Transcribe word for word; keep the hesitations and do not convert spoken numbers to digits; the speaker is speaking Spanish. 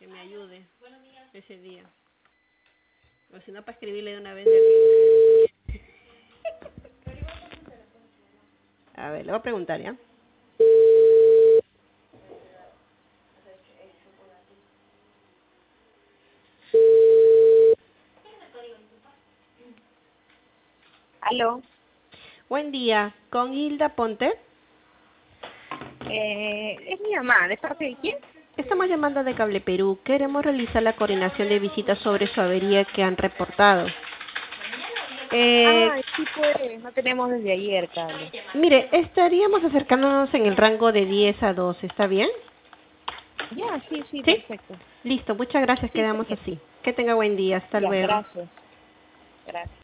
que me ayude ese día. O si no, para escribirle de una vez. De... A ver, le voy a preguntar, ¿ya? Aló. Buen día, con Hilda Ponte. Eh, es mi mamá, ¿de parte de quién? Estamos llamando de Cable Perú. Queremos realizar la coordinación de visitas sobre su avería que han reportado. Eh, Ah, sí, pues, no tenemos desde ayer, cable. mire, estaríamos acercándonos en el rango de diez a doce, ¿está bien? Ya, sí, sí, ¿Sí? perfecto. Listo, muchas gracias, Sí, quedamos perfecto. así. Que tenga buen día, hasta Ya, luego. gracias. Gracias.